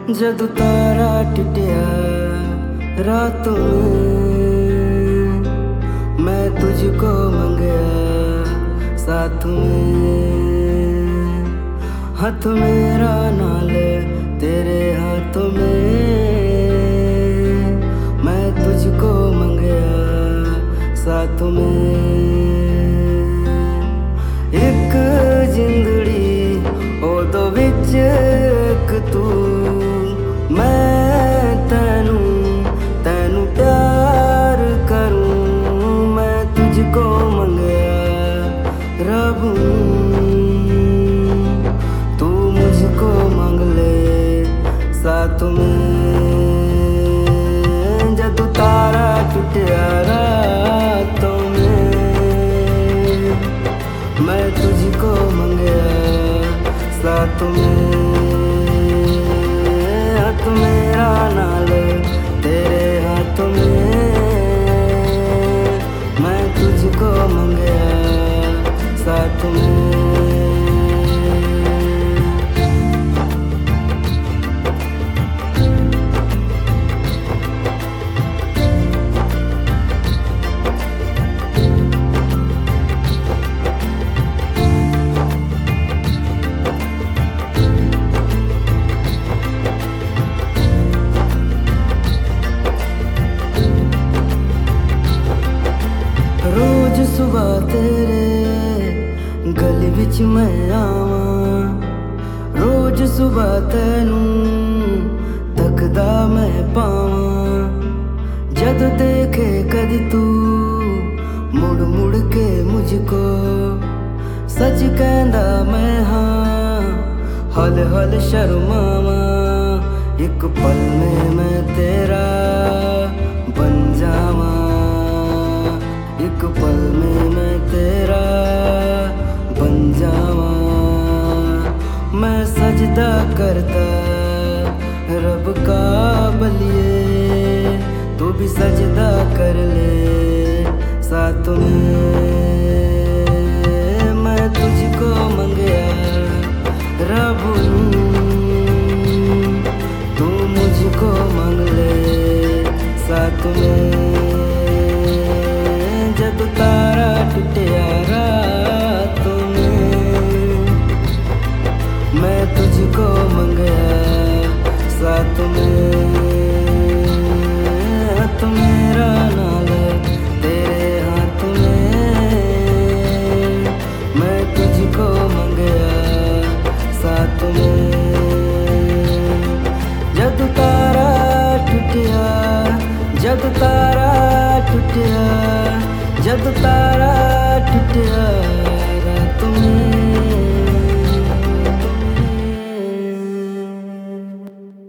जदू तारा टुटिया रातों में, मैं तुझको मंगया साथ में। हाथ मेरा नाल तेरे हाथों में, मैं तुझको मंगया साथ में। एक जिंदड़ी ओदो विच एक तू, मैं तैनू तैनू प्यार करूं। मैं तुझको मंगया रब, तू मुझको मंग ले साथ में। जदू तारा टुटिया रातों में, मैं तुझको मंगया साथ में। हाथ मेरा नाल तेरे हाथों में, मैं तुझको मंगया साथ में। रोज सुबह तेरे गली विच मैं आवां, रोज सुबह तैनू तकदा मैं पावां। जद देखे कद तू मुड़ मुड़ के मुझको, सच कहंदा मैं हाँ हल हल शर्मावां। एक पल में मैं तेरा बन जावां, एक पल में मैं तेरा बन जावां। मैं सजदा करता रब का बलिए, तू भी सजदा कर ले साथ में। मैं तुझको मंगया रब, तू मुझको मंग ले साथ में। जब तारा टुटिया रातों में, मैं तुझको मंगया साथ में। हाथ मेरा नाल तेरे हाथ में, मैं तुझको मंगया साथ में। जब तारा टुटिया, जब तारा टुटिया, जब तारा टुटिया